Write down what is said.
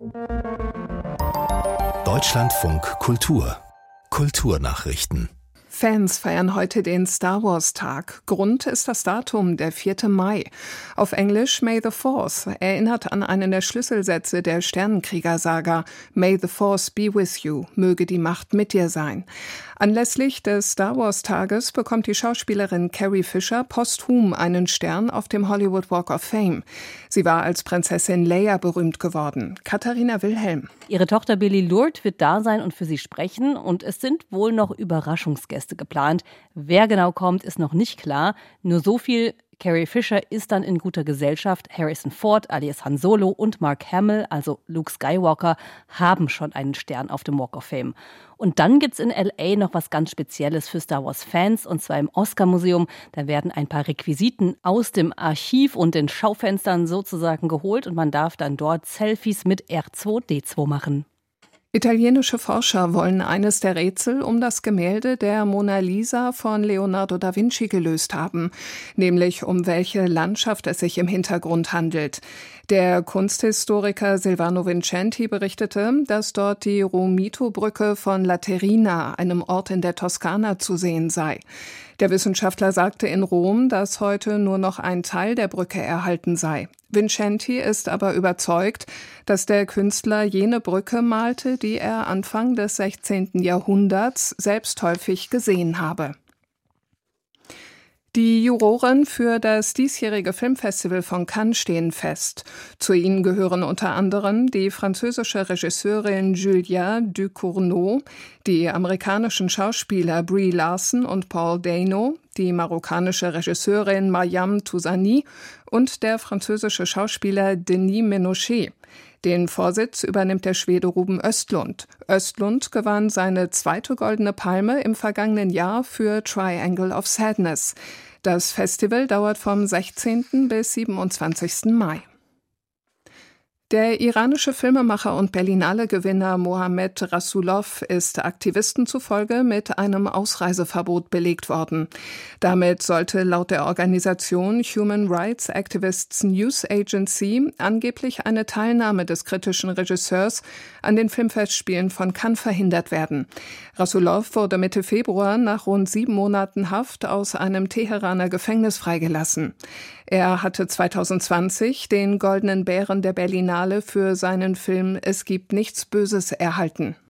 Deutschlandfunk Kultur Kulturnachrichten. Fans feiern heute den Star-Wars-Tag. Grund ist das Datum, der 4. Mai. Auf Englisch May the Force erinnert an einen der Schlüsselsätze der Sternenkrieger-Saga. May the Force be with you, möge die Macht mit dir sein. Anlässlich des Star-Wars-Tages bekommt die Schauspielerin Carrie Fisher posthum einen Stern auf dem Hollywood Walk of Fame. Sie war als Prinzessin Leia berühmt geworden. Katharina Wilhelm. Ihre Tochter Billie Lourd wird da sein und für sie sprechen. Und es sind wohl noch Überraschungsgäste geplant. Wer genau kommt, ist noch nicht klar. Nur so viel: Carrie Fisher ist dann in guter Gesellschaft. Harrison Ford alias Han Solo und Mark Hamill, also Luke Skywalker, haben schon einen Stern auf dem Walk of Fame. Und dann gibt's in L.A. noch was ganz Spezielles für Star Wars-Fans, und zwar im Oscar-Museum. Da werden ein paar Requisiten aus dem Archiv und den Schaufenstern sozusagen geholt und man darf dann dort Selfies mit R2-D2 machen. Italienische Forscher wollen eines der Rätsel um das Gemälde der Mona Lisa von Leonardo da Vinci gelöst haben, nämlich um welche Landschaft es sich im Hintergrund handelt. Der Kunsthistoriker Silvano Vincenti berichtete, dass dort die Romito-Brücke von Laterina, einem Ort in der Toskana, zu sehen sei. Der Wissenschaftler sagte in Rom, dass heute nur noch ein Teil der Brücke erhalten sei. Vincenti ist aber überzeugt, dass der Künstler jene Brücke malte, die er Anfang des 16. Jahrhunderts selbst häufig gesehen habe. Die Juroren für das diesjährige Filmfestival von Cannes stehen fest. Zu ihnen gehören unter anderem die französische Regisseurin Julia Ducournau, die amerikanischen Schauspieler Brie Larson und Paul Dano, die marokkanische Regisseurin Mariam Touzani und der französische Schauspieler Denis Ménochet. Den Vorsitz übernimmt der Schwede Ruben Östlund. Östlund gewann seine zweite Goldene Palme im vergangenen Jahr für Triangle of Sadness. Das Festival dauert vom 16. bis 27. Mai. Der iranische Filmemacher und Berlinale-Gewinner Mohamed Rasulov ist Aktivisten zufolge mit einem Ausreiseverbot belegt worden. Damit sollte laut der Organisation Human Rights Activists News Agency angeblich eine Teilnahme des kritischen Regisseurs an den Filmfestspielen von Cannes verhindert werden. Rasulov wurde Mitte Februar nach rund 7 Monaten Haft aus einem Teheraner Gefängnis freigelassen. Er hatte 2020 den Goldenen Bären der Berlinale für seinen Film Es gibt nichts Böses erhalten.